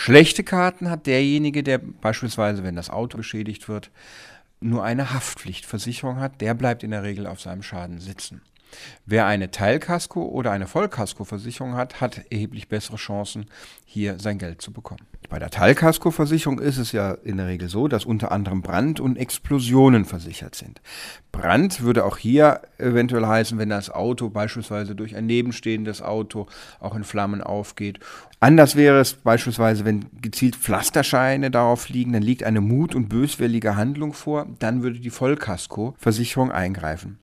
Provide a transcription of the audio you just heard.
Schlechte Karten hat derjenige, der beispielsweise, wenn das Auto beschädigt wird, nur eine Haftpflichtversicherung hat, der bleibt in der Regel auf seinem Schaden sitzen. Wer eine Teilkasko- oder eine Vollkaskoversicherung hat, hat erheblich bessere Chancen, hier sein Geld zu bekommen. Bei der Teilkaskoversicherung ist es ja in der Regel so, dass unter anderem Brand und Explosionen versichert sind. Brand würde auch hier eventuell heißen, wenn das Auto beispielsweise durch ein nebenstehendes Auto auch in Flammen aufgeht. Anders wäre es beispielsweise, wenn gezielt Pflasterscheine darauf liegen, dann liegt eine mut- und böswillige Handlung vor, dann würde die Vollkaskoversicherung eingreifen.